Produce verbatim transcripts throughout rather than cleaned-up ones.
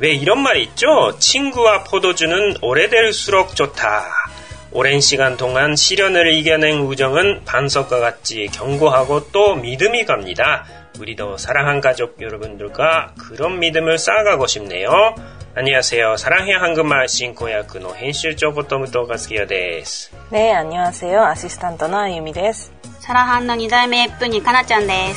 왜 이런 말이 있죠? 친구와 포도주는 오래될수록 좋다. 오랜 시간 동안 시련을 이겨낸 우정은 반석과 같이 견고하고 또 믿음이 갑니다. 우리도 사랑한 가족 여러분들과 그런 믿음을 쌓아가고 싶네요. 안녕하세요. 사랑해 한국말 신고야쿠의編集長こと武藤和樹です。 네, 안녕하세요. 아시스탄트のあゆみです。 サラハンのに代目プニかなちゃんです。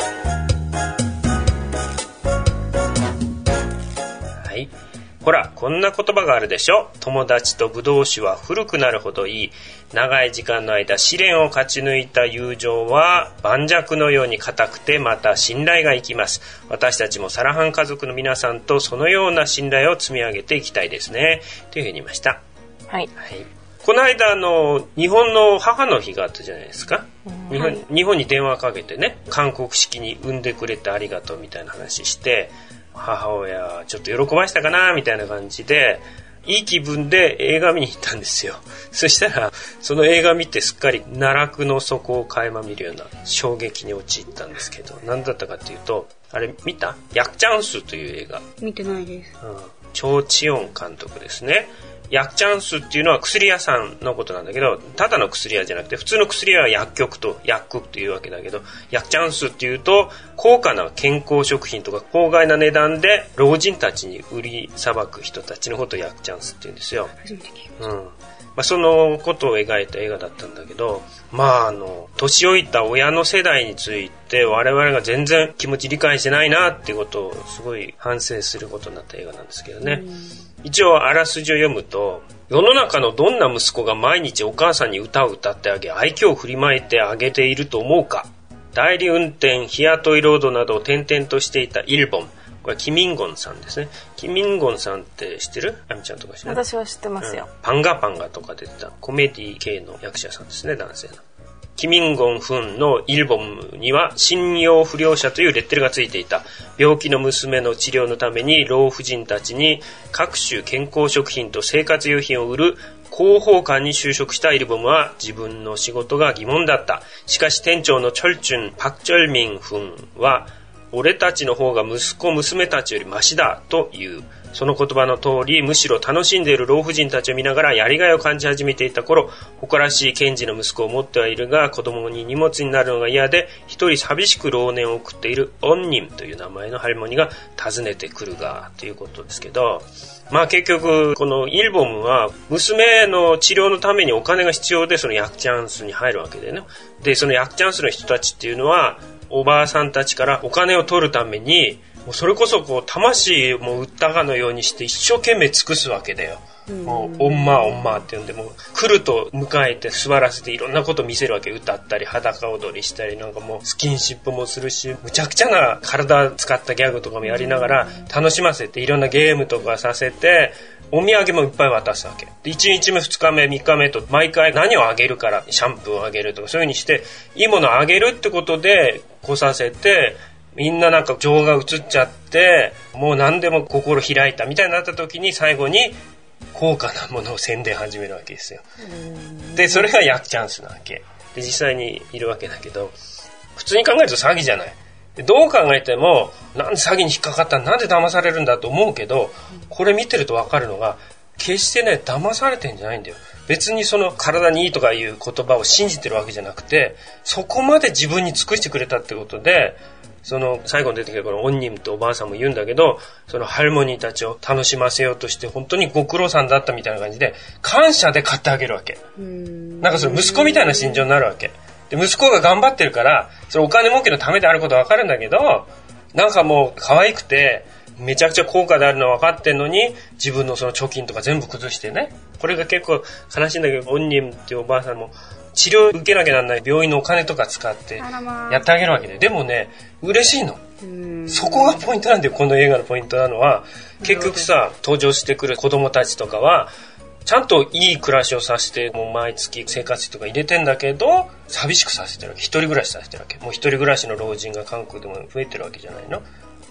はい。ほら、こんな言葉があるでしょ。友達とブドウ酒は古くなるほどいい。長い時間の間試練を勝ち抜いた友情は盤石のように固くてまた信頼がいきます。私たちもサラハン家族の皆さんとそのような信頼を積み上げていきたいですね。というふうに言いました。 はい。 はい。この間あの日本の母の日があったじゃないですか。日本、はい、日本に電話かけてね、韓国式に産んでくれてありがとうみたいな話して、母親ちょっと喜ばしたかなみたいな感じでいい気分で映画見に行ったんですよ。そしたらその映画見てすっかり奈落の底を垣間見るような衝撃に陥ったんですけど、何だったかっていうと、あれ見た？ヤクチャンスという映画。 見てないです。 うん、チョーチヨン監督ですね。ヤクチャンスっていうのは薬屋さんのことなんだけど、ただの薬屋じゃなくて普通の薬屋は薬局と薬局というわけだけど、ヤクチャンスっていうと高価な健康食品とか法外な値段で老人たちに売りさばく人たちのことをヤクチャンスって言うんですよ。 初めて聞きました。 うん。まあ、そのことを描いた映画だったんだけど、まああの年老いた親の世代について我々が全然気持ち理解してないなっていうことをすごい反省することになった映画なんですけどね。一応あらすじを読むと、世の中のどんな息子が毎日お母さんに歌を歌ってあげ愛嬌を振りまいてあげていると思うか。代理運転、日雇い労働などを転々としていたイルボン、これキミンゴンさんですね。キミンゴンさんって知ってる？あみちゃんとか知ってる？ 私は知ってますよ、 うん、パンガパンガとか出てたコメディ系の役者さんですね、男性の。キミンゴンフンのイルボンには信用不良者というレッテルがついていた。病気の娘の治療のために老婦人たちに各種健康食品と生活用品を売る広報館に就職したイルボンは自分の仕事が疑問だった。しかし店長のチョルチュン・パクチョルミンフンは俺たちの方が息子娘たちよりマシだという。その言葉の通り、むしろ楽しんでいる老婦人たちを見ながらやりがいを感じ始めていた頃、誇らしい賢治の息子を持ってはいるが子供に荷物になるのが嫌で一人寂しく老年を送っているオンニムという名前のハルモニが訪ねてくるがということですけど、まあ結局このイルボムは娘の治療のためにお金が必要でそのヤクチャンスに入るわけでね。でそのヤクチャンスの人たちっていうのはおばあさんたちからお金を取るためにもうそれこそこう魂も売ったかのようにして一生懸命尽くすわけだよ。もうオンマーオンマーって呼んでもう来ると迎えて座らせていろんなこと見せるわけ。歌ったり裸踊りしたりなんかもうスキンシップもするしむちゃくちゃな体使ったギャグとかもやりながら楽しませていろんなゲームとかさせてお土産もいっぱい渡すわけでいちにちめふつかめみっかめと毎回何をあげるからシャンプーをあげるとかそういう風にしていいものをあげるってことで来させてみんななんか情が移っちゃってもう何でも心開いたみたいになった時に最後に高価なものを宣伝始めるわけですよ。でそれがヤクチャンスなわけで実際にいるわけだけど普通に考えると詐欺じゃない。でどう考えてもなんで詐欺に引っかかったなんで騙されるんだと思うけどこれ見てると分かるのが決してね騙されてんじゃないんだよ。別にその体にいいとかいう言葉を信じてるわけじゃなくてそこまで自分に尽くしてくれたってことでその最後に出てきたこのオンニムとおばあさんも言うんだけどそのハルモニーたちを楽しませようとして本当にご苦労さんだったみたいな感じで感謝で買ってあげるわけ。んなんかその息子みたいな心情になるわけで息子が頑張ってるからそれお金儲けのためであることは分かるんだけどなんかもう可愛くてめちゃくちゃ高価であるのは分かってんのに自分のその貯金とか全部崩してねこれが結構悲しいんだけどオンニムっていうおばあさんも治療受けなきゃならない病院のお金とか使ってやってあげるわけででもね嬉しいの。そこがポイントなんだよ。この映画のポイントなのは結局さ登場してくる子供たちとかはちゃんといい暮らしをさせてもう毎月生活費とか入れてんだけど寂しくさせてるわけ。一人暮らしさせてるわけ。もう一人暮らしの老人が韓国でも増えてるわけじゃないの。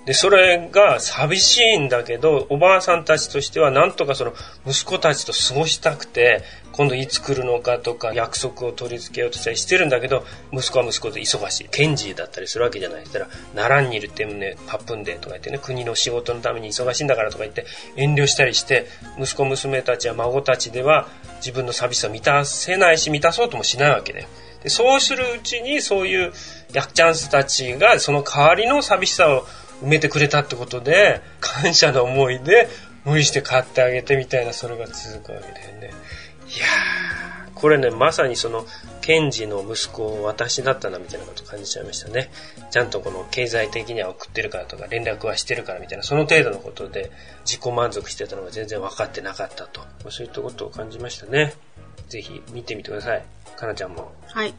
で、それが寂しいんだけど、おばあさんたちとしてはなんとかその息子たちと過ごしたくて、今度いつ来るのかとか約束を取り付けようとしたりしてるんだけど、息子は息子で忙しい。ケンジだったりするわけじゃない。ったら、奈良にいるってね、パップンでとか言ってね、国の仕事のために忙しいんだからとか言って遠慮したりして、息子娘たちや孫たちでは自分の寂しさを満たせないし、満たそうともしないわけで。で、そうするうちにそういうヤクチャンスたちがその代わりの寂しさを埋めてくれたってことで、感謝の思いで無理して買ってあげてみたいな、それが続くわけだよね。いやー、これね、まさにそのケンジの息子私だったなみたいなことを感じちゃいましたね。ちゃんとこの経済的には送ってるからとか連絡はしてるからみたいな、その程度のことで自己満足してたのが全然分かってなかったと、そういったことを感じましたね。ぜひ見てみてください。かなちゃんも。 はい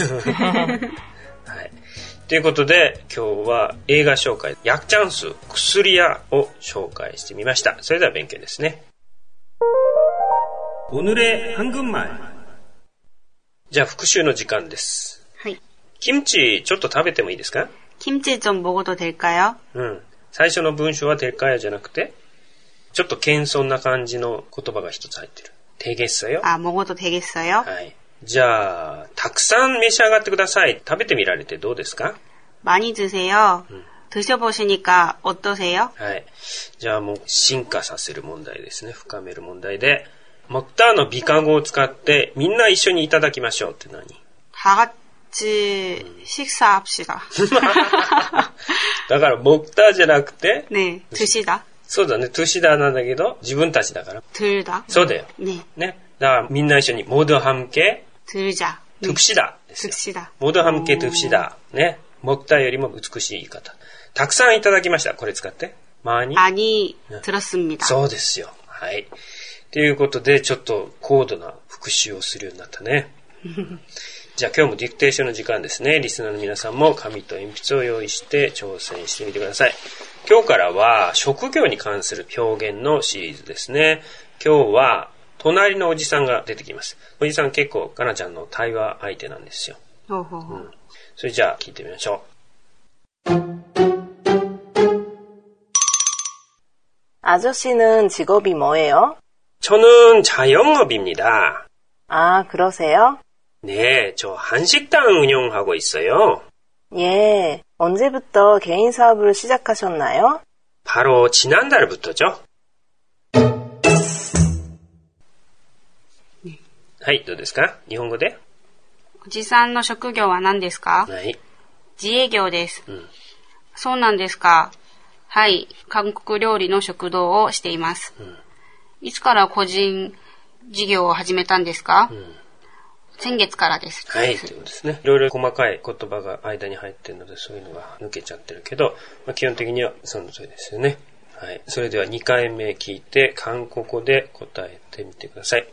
はい。ということで今日は映画紹介、ヤクチャンス薬屋を紹介してみました。それでは勉強ですね。오늘의 한국말。じゃあ復習の時間です。 はい。 キムチちょっと食べてもいいですか？ 김치 좀 먹어도 될까요? うん。最初の文章は될까요じゃなくて、ちょっと謙遜な感じの言葉が一つ入ってる。되겠어요? 아, 먹어도 되겠어요? はい。じゃあたくさん召し上がってください。食べてみられてどうですか？ 많이 드세요. 음. 드셔보시니까 어떠세요? はい。じゃあもう進化させる問題ですね。深める問題で、먹다の美化語を使ってみんな一緒にいただきましょうって何？ 다 같이 식사합시다. だから먹다じゃなくて、 ね、드시다. そうだね、드시다なんだけど自分たちだから。 들다. そうだよ。 ね。 ね。だからみんな一緒に모두 함께 들자. 듭시다ですよ。 듭시다. 모두 함께 듭시다.ね。먹다よりも美しい言い方。たくさんいただきました。これ使って。많이 많이 들었습니다. そうですよ。はい。ということでちょっと高度な復習をするようになったね。じゃあ今日もディクテーションの時間ですね。リスナーの皆さんも紙と鉛筆を用意して挑戦してみてください。今日からは職業に関する表現のシリーズですね。今日は隣のおじさんが出てきます。おじさん結構かなちゃんの対話相手なんですよ。 ほうほうほう。 うん、それじゃあ聞いてみましょう。 아저씨는 직업이 뭐예요? 저는 자영업입니다. 아, 그러세요? 네, 저 한식당 운영하고 있어요. 예, 언제부터 개인 사업을 시작하셨나요? 바로 지난달부터죠. はい、どうですか？日本語で。 おじさんの職業は何ですか？ はい。 自営業です。 うん。 そうなんですか。はい、韓国料理の食堂をしています。うん、いつから個人事業を始めたんですか？うん、先月からです。 はい、ということですね。いろいろ細かい言葉が間に入ってるので、そういうのが抜けちゃってるけど、まあ、基本的にはその通りですよね。はい。それではにかいめ聞いて、韓国語で答えてみてください。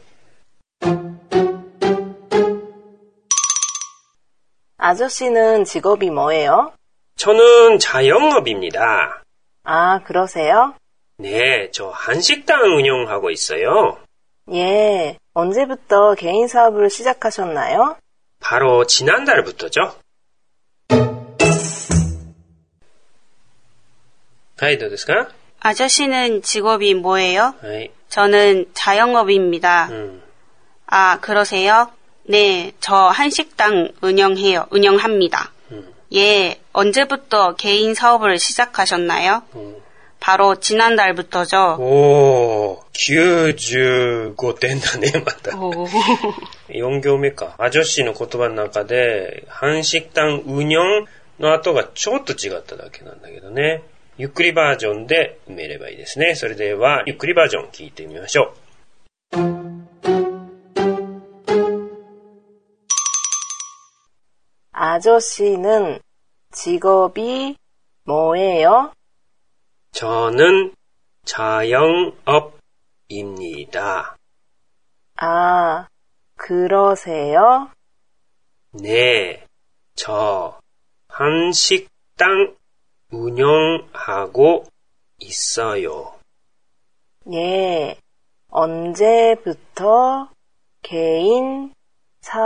아저씨는 직업이 뭐예요? 저는 자영업입니다. 아, 그러세요? 네, 저 한식당 운영하고 있어요. 예, 언제부터 개인 사업을 시작하셨나요? 바로 지난달부터죠. はい、どうですか? 아저씨는 직업이 뭐예요? はい. 저는 자영업입니다. 음. 아, 그러세요? 네, 저 한식당 운영해요. 운영합니다. 음. 예, 언제부터 개인 사업을 시작하셨나요? 음. 바로 지난달부터죠. 오, 구십오点だね、また。よん行目か。アジョシの言葉の中で、한식당運用の後がちょっと違っただけなんだけどね。ゆっくりバージョンで埋めればいいですね。それでは、ゆっくりバージョン聞いてみましょう。 아저씨는 직업이 뭐예요? 저는 자영업입니다. 아, 그러세요? 네, 저 한식당 운영하고 있어요. 예, 언제부터 개인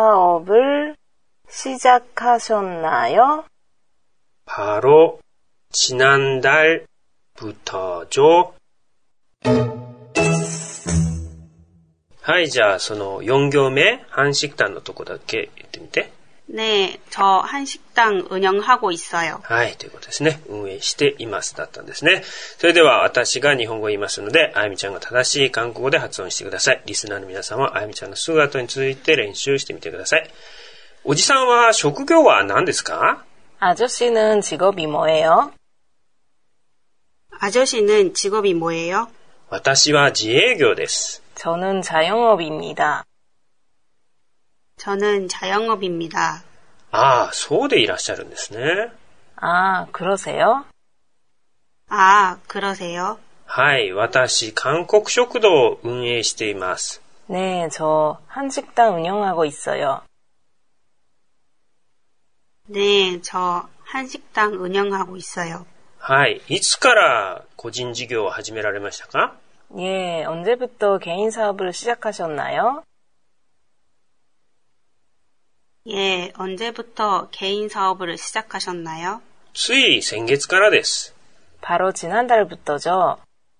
사업을 시작하셨나요? 바로 지난달부터죠. はい、じゃあそのよん行目、한식당のとこだけ言ってみて。 네, 저 한식당 운영하고 있어요. はい、ということですね。運営していますだったんですね。それでは私が日本語を言いますので、あゆみちゃんが正しい韓国語で発音してください。リスナーの皆さんはあゆみちゃんのすぐ後に続いて練習してみてください。おじさんは職業は何ですか? 아저씨는 직업이 뭐예요? 아저씨는 직업이 뭐예요? 私は自営業です。 저는 자영업입니다. 저는 자영업입니다. ああ、そうでいらっしゃるんですね。 아, 그러세요? 아, 그러세요? はい、私、韓国食堂を運営しています。 네, 저 한식당 운영하고 있어요. 네, 저 한식당 운영하고 있어요. はい、いつから個人事業を始められましたか? 예, 언제부터 개인 사업을 시작하셨나요? 예, 언제부터 개인 사업을 시작하셨나요? つい先月からです。 바로 지난달부터죠.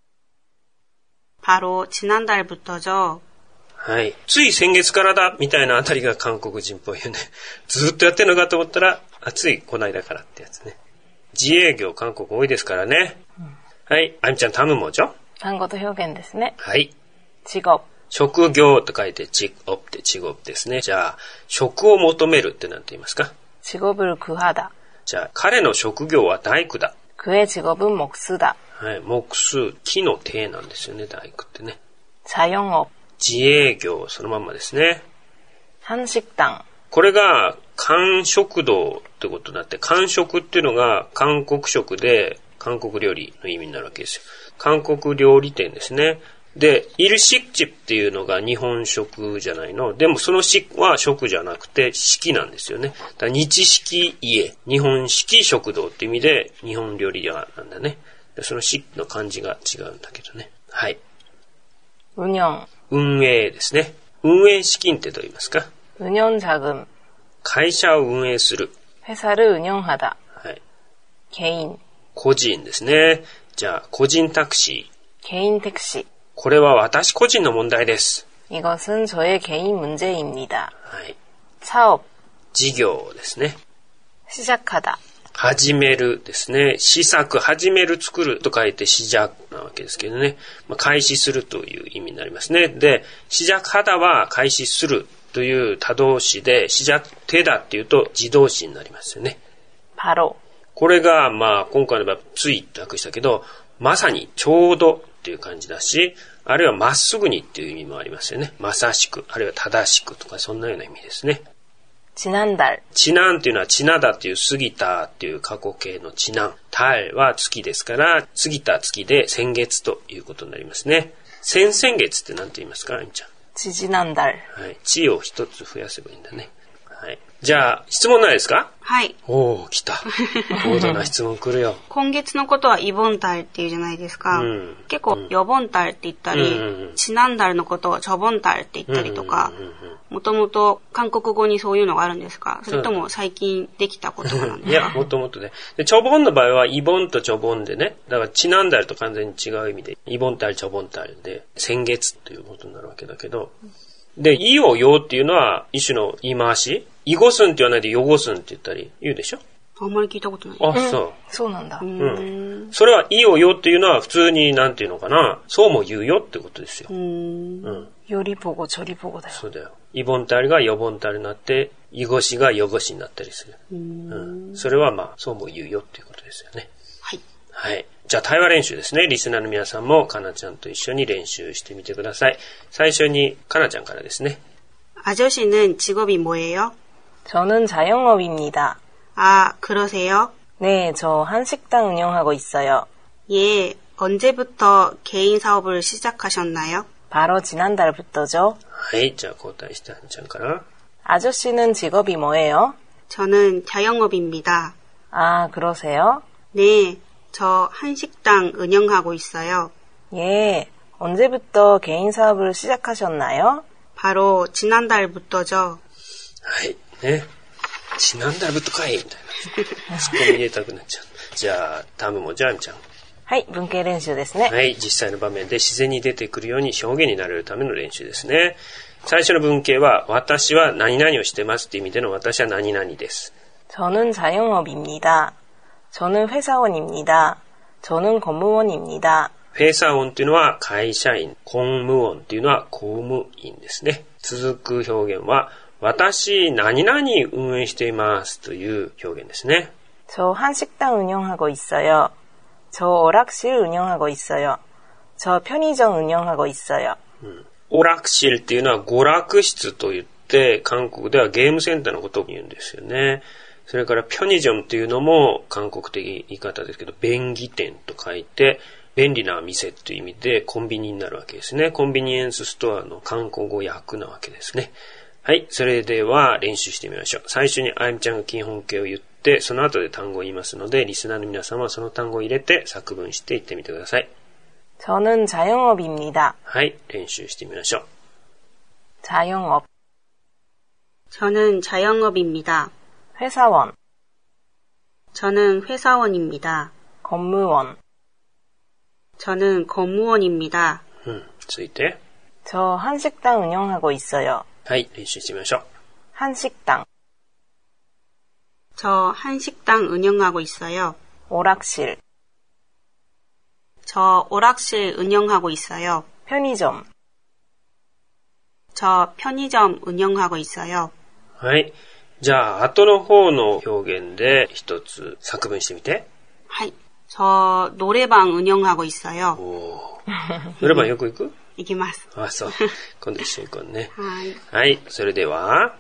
바로 지난달부터죠. はい。つい先月からだみたいなあたりが韓国人っぽいよね。ずっとやってるのかと思ったら、あ、ついこの間からってやつね。自営業韓国多いですからね。うん、はい。あゆみちゃん、タムモジョ。 単語と表現ですね。 はい。 직업。 職業と書いて직업って직업ですね。じゃあ、職を求めるって何て言いますか? 직업을 구하다。 じゃあ、彼の職業は大工だ。 그의 직업은 목수다。 はい。木数、木の手なんですよね、大工ってね。 자영업。 自営業、そのまんまですね。 한식당。 これが、韓食堂ってことになって、韓食っていうのが韓国食で、韓国料理の意味になるわけですよ。韓国料理店ですね。で、일식집っていうのが日本食じゃないの。でもその式は食じゃなくて式なんですよね。だから日式家、日本式食堂っていう意味で日本料理屋なんだね。でその式の漢字が違うんだけどね。はい。 운영。 運営ですね。運営資金ってどう言いますか? 운영자금。 会社を運営する。 회사를 운영하다。 はい。 개인。 個人ですね。じゃあ、個人タクシー。 개인 택시。 これは私個人の問題です。 이것은 저의 개인 문제입니다. はい。 사업。 事業ですね。 시작하다。 始めるですね。試作、始める、作ると書いて試着なわけですけどね。まあ、開始するという意味になりますね。で、시작하다は開始するという他動詞で、시작되다っていうと自動詞になりますよね。 바로。 これが、まあ、今回の場合、ついって訳したけど、まさにちょうどっていう感じだし、あるいはまっすぐにっていう意味もありますよね。まさしく、あるいは正しくとかそんなような意味ですね。 지난달。 ちなんっていうのはちなだっていう過ぎたっていう過去形のちなん。달は月ですから、過ぎた月で先月ということになりますね。先々月って何て言いますか、あゆみちゃん。 지지난달。 はい。ちを一つ増やせばいいんだね。はい。じゃあ、質問ないですか? はい。 おー、来た。高度な質問来るよ。 今月のことは이번달っていうじゃないですか。うん、結構、요번달って言ったり、うん、지난달のことを저번달って言ったりとか、もともと韓国語にそういうのがあるんですか? それとも最近できた言葉なんですか? いや、もともとね。で、저번の場合は이번と저번でね、だから지난달と完全に違う意味で、이번달、저번달で、先月ということになるわけだけど、で、いをよっていうのは一種の言い回し。いごすんって言わないでよごすんって言ったり言うでしょ? あんまり聞いたことない。 あ、そう。 うん、そうなんだ。 うん。それはいをよっていうのは普通になんていうのかな。そうも言うよってことですよ。うん。 うん。より보고 저리 보고だよ。 そうだよ。いぼんたりがよぼんたりになって、いごしがよごしになったりする。うん。うん。それはまあ、そうも言うよっていうことですよね。 はい。 はい。じゃあ対話練習ですね。リスナーの皆さんもかなちゃんと一緒に練習してみてください。最初にかなちゃんからですね。 아저씨는 직업이 뭐예요? 저는 자영업입니다. 아, 그러세요? 네, 저 한식당 운영하고 있어요. 예, 언제부터 개인 사업을 시작하셨나요? 바로 지난달부터죠. はい、じゃあ交代してはんちゃんから。 아저씨는 직업이 뭐예요? 저는 자영업입니다. 아, 그러세요? 네, 저 한식당 운영하고 있어요. 예, 언제부터 개인 사업을 시작하셨나요? 바로 지난달부터죠. はい、ね。 ちなんだらぶっとかいみたいな。ツッコミ入れたくなっちゃう。じゃあ、タムもじゃあみちゃん。 はい、文系練習ですね。 はい、実際の場面で自然に出てくるように表現になれるための練習ですね。最初の文系は、私は何々をしてますっていう意味での私は何々です。 저는 자영업입니다. 저는 회사원입니다. 저는 공무원입니다. 회사원っていうのは会社員、公務원っていうのは公務員ですね。続く表現は、私何々運営していますという表現ですね。 저 한식당 운영하고 있어요. 저 오락실 운영하고 있어요. 저 편의점 운영하고 있어요. うん、オラクシルっていうのは娯楽室と言って、韓国ではゲームセンターのことを言うんですよね。それからピョニジョンっていうのも韓国的言い方ですけど、便宜店と書いて、便利な店という意味でコンビニになるわけですね。コンビニエンスストアの韓国語訳なわけですね。はい。それでは練習してみましょう。最初にあゆみちゃんが基本形を言って、その後で単語を言いますので、リスナーの皆さんはその単語を入れて作文して言ってみてください。 저는 자영업입니다. はい。練習してみましょう。 자영업. 저는 자영업입니다. 회사원. 저는 회사원입니다. 공무원. 저는 공무원입니다. うん。続いて。 저 한식당 운영하고 있어요. はい。練習してみましょう。 한식당. 저 한식당 운영하고 있어요. 오락실. 저 오락실 운영하고 있어요. 편의점. 저 편의점 운영하고 있어요. はい。じゃあ、後の方の表現で一つ作文してみて。 はい。저 노래방 운영하고 있어요. おー。ノレバンよく行く？ 行きます。 あ、そう。今度一緒に行こうね。 はい。 はい。それでは。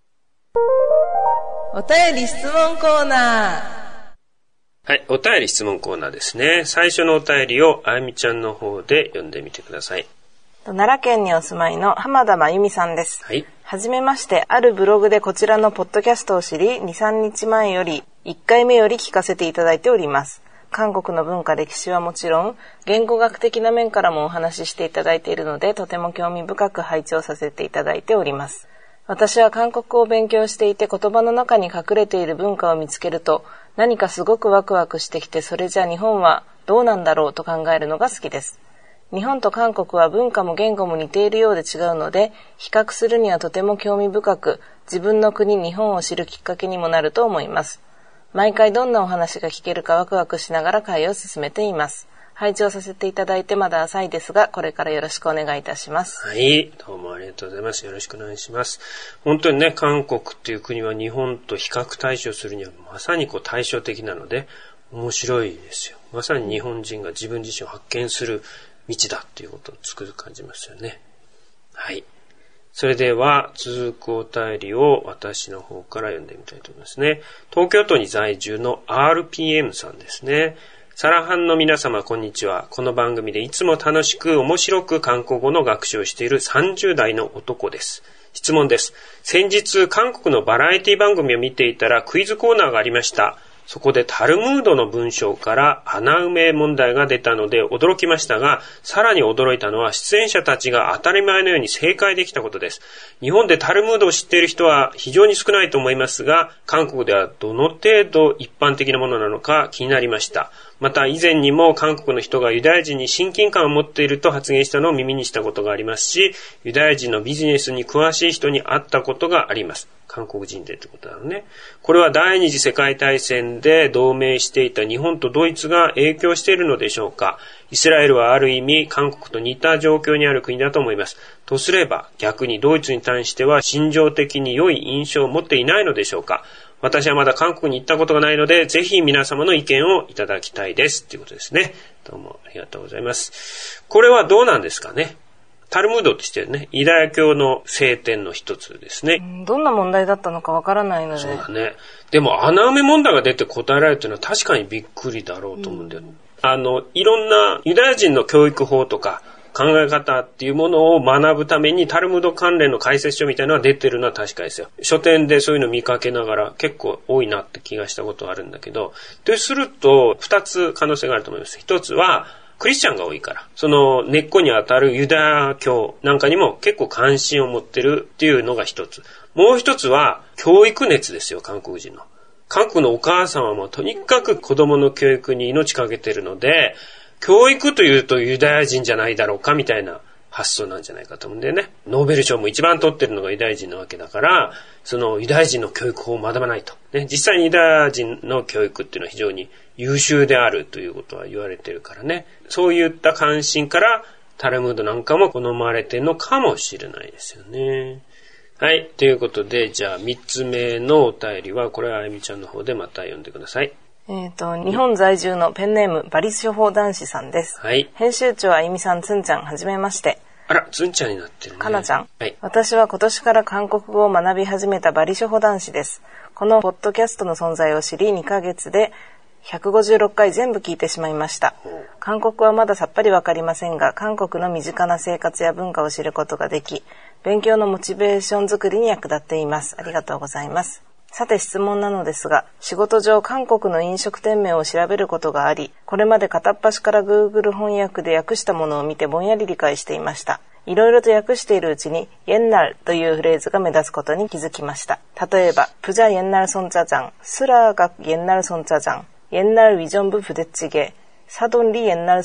お便り質問コーナー。 はい。お便り質問コーナーですね。最初のお便りをあゆみちゃんの方で読んでみてください。 奈良県にお住まいの浜田真由美さんです。 はい。 はじめまして、あるブログでこちらのポッドキャストを知り、に、さんにちまえより、いっかいめより聞かせていただいております。韓国の文化歴史はもちろん、言語学的な面からもお話ししていただいているので、とても興味深く拝聴させていただいております。私は韓国語を勉強していて、言葉の中に隠れている文化を見つけると、何かすごくワクワクしてきて、それじゃ日本はどうなんだろうと考えるのが好きです。日本と韓国は文化も言語も似ているようで違うので、比較するにはとても興味深く、自分の国日本を知るきっかけにもなると思います。毎回どんなお話が聞けるかワクワクしながら会を進めています。拝聴させていただいてまだ浅いですが、これからよろしくお願いいたします。 はい。どうもありがとうございます。よろしくお願いします。本当にね、韓国っていう国は日本と比較対処するにはまさにこう対照的なので、面白いですよ。まさに日本人が自分自身を発見する道だっていうことをつくづく感じますよね。はい。それでは続くお便りを私の方から読んでみたいと思いますね。東京都に在住の アールピーエム さんですね。サラハンの皆様こんにちは。この番組でいつも楽しく面白く韓国語の学習をしているさんじゅう代の男です。質問です。先日韓国のバラエティ番組を見ていたらクイズコーナーがありました。そこでタルムードの文章から穴埋め問題が出たので驚きましたが、さらに驚いたのは出演者たちが当たり前のように正解できたことです。日本でタルムードを知っている人は非常に少ないと思いますが、韓国ではどの程度一般的なものなのか気になりました。また以前にも韓国の人がユダヤ人に親近感を持っていると発言したのを耳にしたことがありますし、ユダヤ人のビジネスに詳しい人に会ったことがあります。韓国人でってことなのね。これは第二次世界大戦で同盟していた日本とドイツが影響しているのでしょうか。イスラエルはある意味韓国と似た状況にある国だと思います。とすれば逆にドイツに対しては心情的に良い印象を持っていないのでしょうか。私はまだ韓国に行ったことがないので、ぜひ皆様の意見をいただきたいです。ということですね。どうもありがとうございます。これはどうなんですかね。タルムードとしてね、ユダヤ教の聖典の一つですね。 どんな問題だったのかわからないので。 そうだね。でも穴埋め問題が出て答えられるというのは確かにびっくりだろうと思うんだよね。うん、あの、いろんなユダヤ人の教育法とか考え方っていうものを学ぶためにタルムード関連の解説書みたいなのが出てるのは確かですよ。書店でそういうの見かけながら結構多いなって気がしたことはあるんだけど、とすると二つ可能性があると思います。一つはクリスチャンが多いから、その根っこにあたるユダヤ教なんかにも結構関心を持ってるっていうのが一つ。 もう一つは教育熱ですよ、韓国人の。韓国のお母さんはもうとにかく子供の教育に命かけてるので、教育というとユダヤ人じゃないだろうかみたいな発想なんじゃないかと思うんでね。ノーベル賞も一番取ってるのがユダヤ人なわけだから、そのユダヤ人の教育法を学ばないと。ね、実際にユダヤ人の教育っていうのは非常に優秀であるということは言われてるからね。そういった関心からタルムードなんかも好まれてるのかもしれないですよね。はい。ということで、じゃあ三つ目のお便りは、これはあゆみちゃんの方でまた読んでください。 えっと、日本在住のペンネーム、バリ処方男子さんです。 はい。 編集長あゆみさん、つんちゃん、はじめまして。 あら、つんちゃんになってるね。 かなちゃん。 はい。 私は今年から韓国語を学び始めたバリ処方男子です。このポッドキャストの存在を知り、にかげつでひゃくごじゅうろっかい全部聞いてしまいました。韓国はまださっぱりわかりませんが、韓国の身近な生活や文化を知ることができ、勉強のモチベーション作りに役立っています。ありがとうございます。さて質問なのですが、仕事上韓国の飲食店名を調べることがあり、これまで片っ端から Google 翻訳で訳したものを見てぼんやり理解していました。いろいろと訳しているうちに、옛날というフレーズが目立つことに気づきました。例えば、부자 옛날 손짜장、스라각 옛날 손짜장、옛날 위전부 부대찌개、사돈리 옛날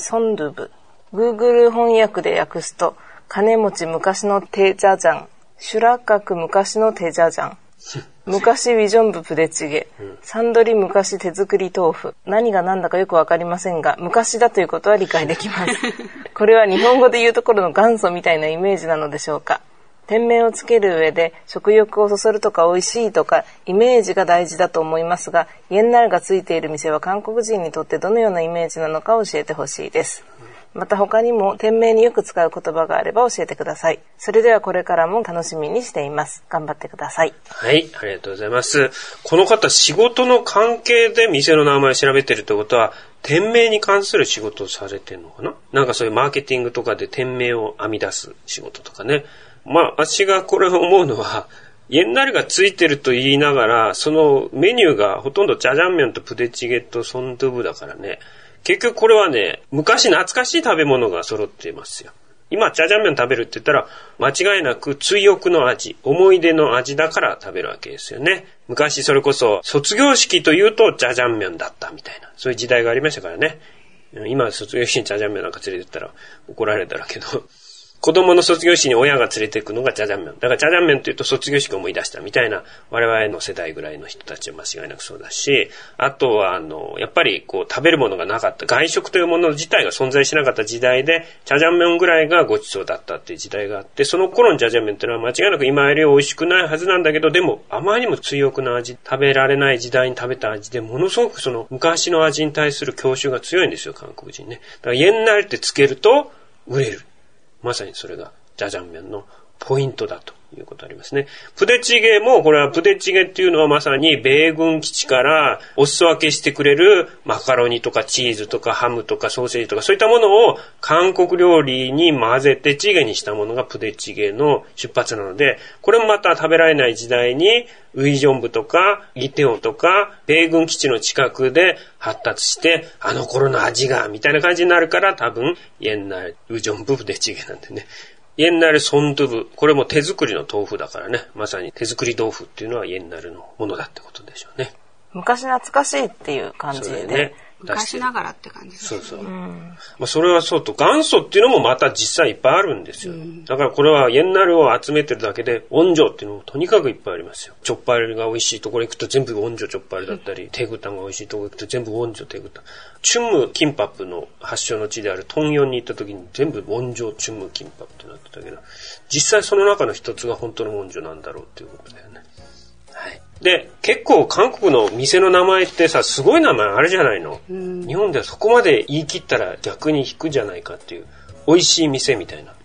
손두부。Google 翻訳で訳すと、金持ち昔のテジャジャン、シュラカク昔のテジャジャン、昔ウィジョンブプデチゲ、サンドリ昔手作り豆腐。何が何だかよくわかりませんが、昔だということは理解できます。これは日本語で言うところの元祖みたいなイメージなのでしょうか。店名をつける上で食欲をそそるとか美味しいとかイメージが大事だと思いますが、옛날がついている店は韓国人にとってどのようなイメージなのか教えてほしいです。また他にも店名によく使う言葉があれば教えてください。それではこれからも楽しみにしています。頑張ってください。 はい、ありがとうございます。この方、仕事の関係で店の名前を調べてるってことは、店名に関する仕事をされてるのかな？なんかそういうマーケティングとかで店名を編み出す仕事とかね。まあ、私がこれを思うのは、옛날がついてると言いながら、そのメニューがほとんどジャジャンミョンとプデチゲとソンドゥブだからね。結局これはね、昔懐かしい食べ物が揃っていますよ。今、ジャジャン麺食べるって言ったら、間違いなく追憶の味、思い出の味だから食べるわけですよね。昔それこそ、卒業式というとジャジャン麺だったみたいな、そういう時代がありましたからね。今、卒業式にジャジャン麺なんか連れてったら怒られたらけど、子供の卒業式に親が連れて行くのがジャジャン麺。だからジャジャン麺というと卒業式を思い出したみたいな、我々の世代ぐらいの人たちは間違いなくそうだし、あとはあの、やっぱりこう食べるものがなかった、外食というもの自体が存在しなかった時代で、ジャジャン麺ぐらいがごちそうだったっていう時代があって、その頃のジャジャン麺っていうのは間違いなく今より美味しくないはずなんだけど、でもあまりにも追憶の味、食べられない時代に食べた味で、ものすごくその昔の味に対する郷愁が強いんですよ、韓国人ね。だから옛날ってつけると売れる。まさにそれがジャジャン麺のポイントだということありますね。プデチゲも、これはプデチゲっていうのはまさに米軍基地からお裾分けしてくれるマカロニとかチーズとかハムとかソーセージとかそういったものを韓国料理に混ぜてチゲにしたものがプデチゲの出発なので、これもまた食べられない時代にウイジョンブとかイテオンとか米軍基地の近くで発達してあの頃の味がみたいな感じになるから多分옛날ウイジョンブプデチゲなんでね。옛날 손두부、これも手作りの豆腐だからね。まさに手作り豆腐っていうのは옛날のものだってことでしょうね。 昔懐かしいっていう感じで。 ね、 昔ながらって感じですね。 そうそう。うんまあ、それはそうと、元祖っていうのもまた実際いっぱいあるんですよ。うん、だからこれは옛날を集めてるだけで、温女っていうのもとにかくいっぱいありますよ。チョッパルが美味しいところ行くと全部温女チョッパルだったり、うん、テグタンが美味しいところ行くと全部温女テグタン。チュムキンパップの発祥の地であるトンヨンに行った時に全部温女チュムキンパップってなってたけど、実際その中の一つが本当の温女なんだろうっていうことだよね。はい。で、結構韓国の店の名前ってさ、すごい名前あるじゃないの。日本ではそこまで言い切ったら逆に引くじゃないかっていう。美味しい店みたいな。うん、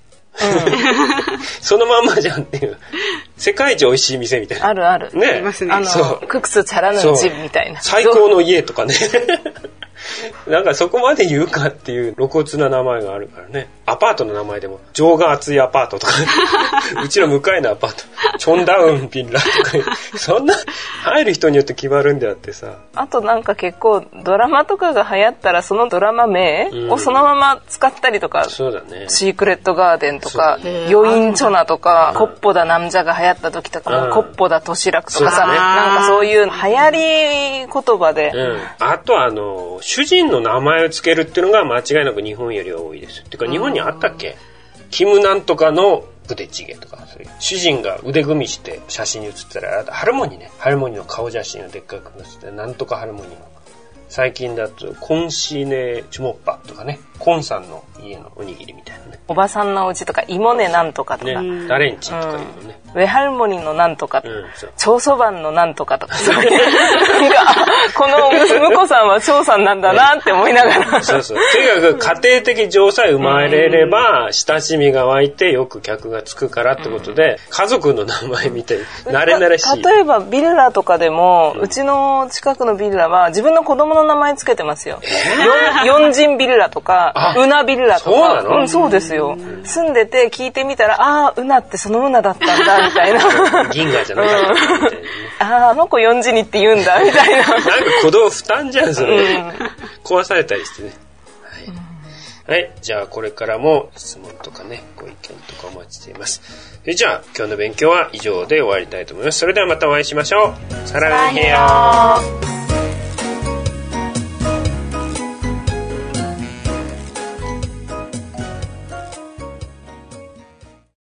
そのまんまじゃんっていう。世界一美味しい店みたいな。 あるある。 ね。 ありますね。 あの、そうククスチャラヌンジみたいな。 最高の家とかね。なんかそこまで言うかっていう露骨な名前があるからね。 アパートの名前でも、情が熱いアパートとか、うちの向かいのアパート、チョンダウンビラとか、そんな、入る人によって決まるんであってさ。 あとなんか結構、ドラマとかが流行ったら、そのドラマ名をそのまま使ったりとか、 うん、そうだね。 シークレットガーデンとか、余韻チョナとか、コッポダナムジャが流行った時とか、うん、コッポダトシラクとかさ、ね、なんかそういう流行り言葉で。 うん、あとはあの、主人の名前をつけるっていうのが間違いなく日本よりは多いです。てか日本にあったっけ？キムなんとかのプデチゲとか、そういう主人が腕組みして写真に写ったら、ハルモニーね。ハルモニーの顔写真をでっかく載せて、なんとかハルモニーの。最近だと、コンシーネチュモッパとかね。コンさんの家のおにぎりみたいなね。 おばさんのお家とか、イモネなんとかとか。 ね、ダレンチンとかいうのね。 うん、ウェハルモニーのなんとかとか、うん、長祖番のなんとかとか。なんか、この婿さんは長さんなんだなって思いながら。 そうそう。とにかく家庭的情さえ生まれれば、親しみが湧いてよく客がつくからってことで、家族の名前みたいに慣れ慣れしい。 例えばビルラとかでも、うん、うちの近くのビルラは自分の子供の名前つけてますよ。えー、ヨンジンビルラとか、ウナビルラとか。 そうなの？ うん、そうですよ。住んでて聞いてみたら、ああ、ウナってそのウナだったんだ、みたいな。 銀河じゃなかったみたいな、ね。 ああ、あの子ヨンジニって言うんだ、みたいな。 なんか子供負担じゃん、それ。うん、壊されたりしてね。はい。はい。じゃあ、これからも質問とかね、ご意見とかお待ちしています。じゃあ、今日の勉強は以上で終わりたいと思います。それではまたお会いしましょう。サランヘヨー。